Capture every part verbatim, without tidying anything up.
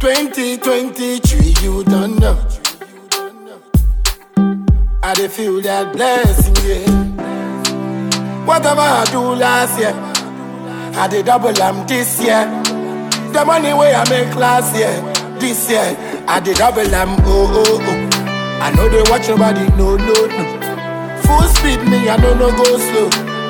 twenty twenty-three, you don't know. I dey feel that blessing, yeah. Whatever I do last year, I dey double am this year. The money way I make last year, this year, I dey double am, oh, oh, oh. I know they watch nobody, no, no, no. Full speed me, I don't know go slow.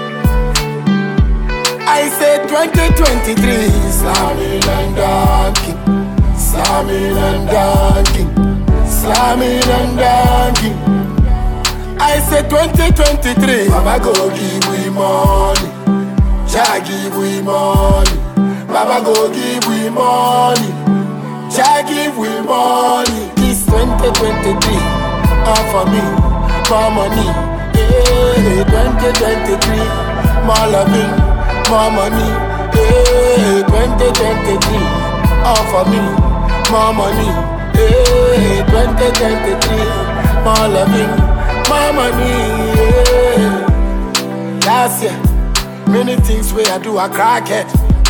I say twenty twenty-three, slamming and dunking, slamming and dunking, slamming and dunking. I say twenty twenty-three, Baba go give we money, Jah give we money, Baba go give we money, Jah give we money. This twenty twenty-three, all for me, more money, yeah. twenty twenty-three, more loving, more money, yeah. twenty twenty-three, all for me, more money, yeah. twenty twenty-three, more loving, more money, yeah. Last year, many things where I do, I crack it.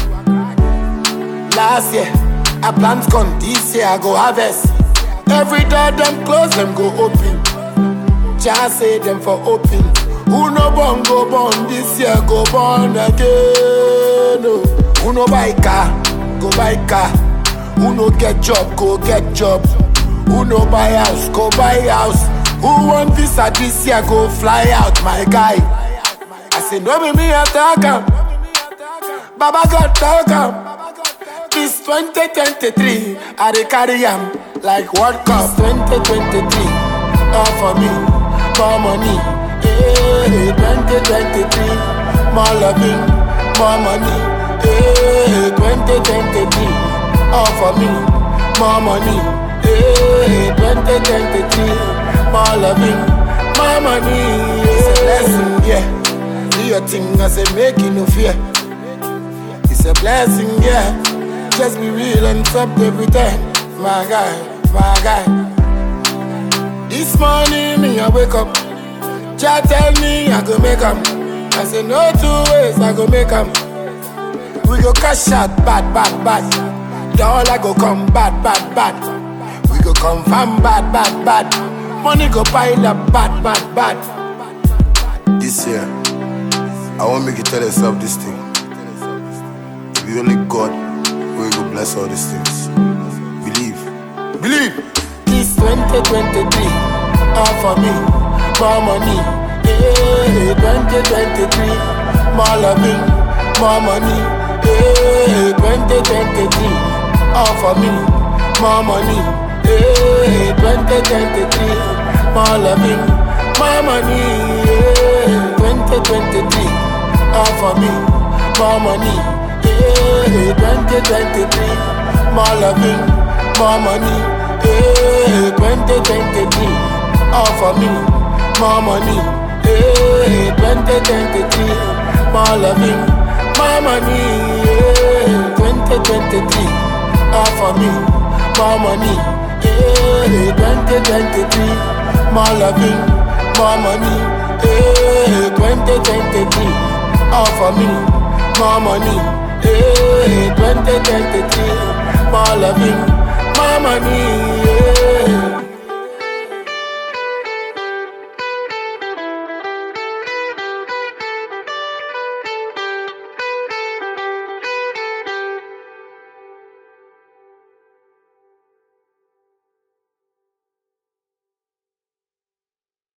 Last year, I plant corn, this year I go harvest. Every door them close, them go open. Just say them for open. Who no born go born, this year go born again. No. Who no buy car, go buy car. Who no get job, go get job. Who no buy house, go buy house. Who want visa this year, go fly out, my guy. I say no be me attack em. Baba God talk em. This twenty twenty-three, I dey carry am like World Cup. Twenty twenty-three, all for me, more money, yeah. Twenty twenty-three, more loving, more money, yeah. Twenty twenty-three, all for me, more money, yeah. Twenty twenty-three, more loving, more money, yeah. It's a blessing, yeah. Do your thing, I say make you no fear. It's a blessing, yeah. Just be real and stop every time, my guy, my guy. This morning me I wake up, Jah tell me I go make 'em. I say no two ways I go make 'em. We go cash out bad, bad, bad. Dollar go come bad, bad, bad. We go confirm bad, bad, bad. Money go pile up bad, bad, bad. This year, I want make you tell yourself this thing. If you only God we go bless all these things. Believe. Believe. This twenty twenty-three, all for me, more money, yeah. twenty twenty-three, more loving, more money, yeah. twenty twenty-three, all for me, more money, yeah. twenty twenty-three, more loving, more money, yeah. twenty twenty-three, all for me, more money. Yeah, twenty twenty-three, more loving, more money. Yeah, twenty twenty-three, all for me, more money. Yeah, twenty twenty-three, more loving, more money. Yeah, twenty twenty-three, all for me, more money. Yeah, twenty twenty-three, more loving, more money. Yeah, twenty twenty-three, all for me, more money. Hey, twenty twenty-three, more loving, more money.